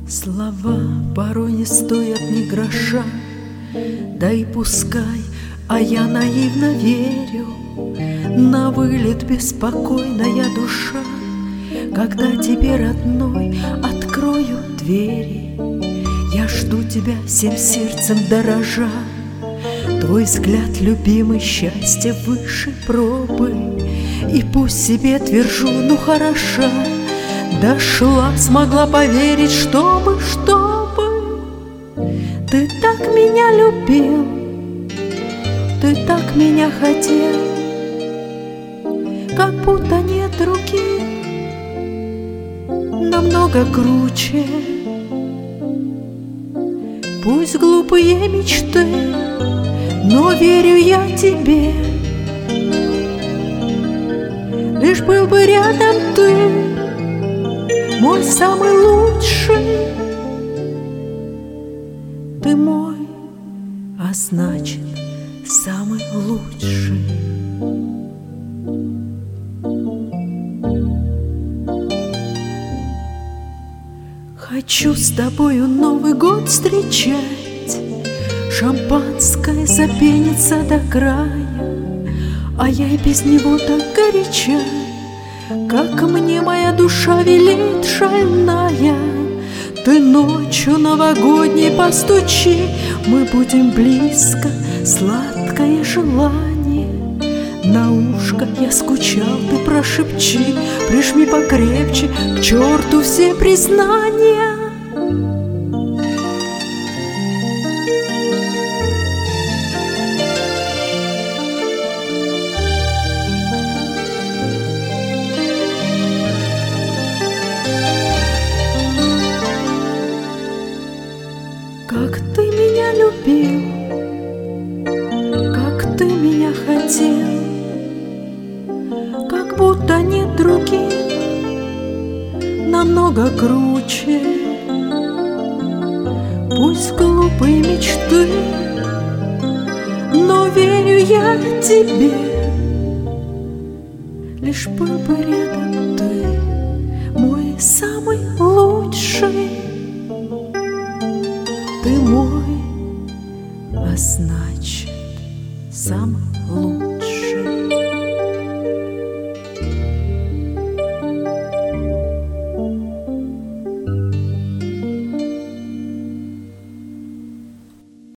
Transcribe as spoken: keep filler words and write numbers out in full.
Слова порой не стоят ни гроша, да и пускай, а я наивно верю. На вылет беспокойная душа, когда тебе, родной, открою двери. Я жду тебя всем сердцем дорожа, твой взгляд, любимый, счастье выше пробы. И пусть себе твержу, ну хороша, дошла, смогла поверить, чтобы, чтобы ты так меня любил, ты так меня хотел, как будто нет руки, намного круче. Пусть глупые мечты, но верю я тебе. Лишь был бы рядом ты, мой самый лучший. Ты мой, а значит, самый лучший. Хочу с тобою Новый год встречать, шампанское запенится до края, а я и без него так горяча, как мне моя душа велит шальная. Ты ночью новогодней постучи, мы будем близко, сладкое желание. На ушко я скучал, ты прошепчи, прижми покрепче, к черту все признания. Как ты меня любил, как ты меня хотел, как будто нет других, намного круче. Пусть глупые мечты, но верю я тебе. Лишь был бы рядом ты, мой самый лучший.